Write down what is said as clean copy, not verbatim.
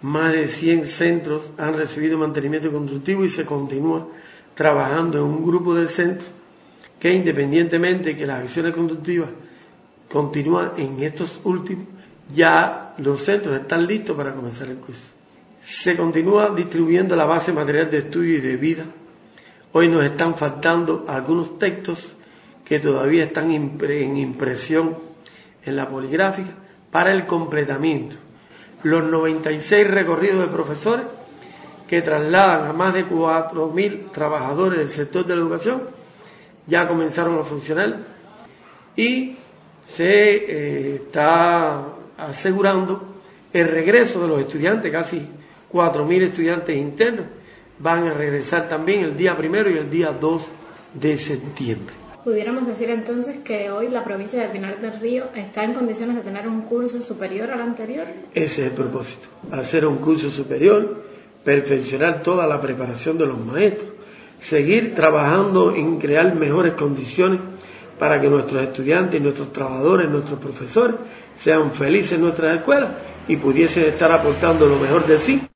más de 100 centros han recibido mantenimiento constructivo y se continúa trabajando en un grupo de centros que, independientemente de que las acciones constructivas continúan en estos últimos, ya los centros están listos para comenzar el curso. Se continúa distribuyendo la base material de estudio y de vida. Hoy nos están faltando algunos textos que todavía están en impresión en la poligráfica para el completamiento. Los 96 recorridos de profesores que trasladan a más de 4.000 trabajadores del sector de la educación ya comenzaron a funcionar y se está asegurando el regreso de los estudiantes. Casi 4.000 estudiantes internos van a regresar también el día 1 y el día 2 de septiembre. ¿Pudiéramos decir entonces que hoy la provincia de Pinar del Río está en condiciones de tener un curso superior al anterior? Ese es el propósito, hacer un curso superior, perfeccionar toda la preparación de los maestros, seguir trabajando en crear mejores condiciones para que nuestros estudiantes, nuestros trabajadores, nuestros profesores sean felices en nuestras escuelas y pudiesen estar aportando lo mejor de sí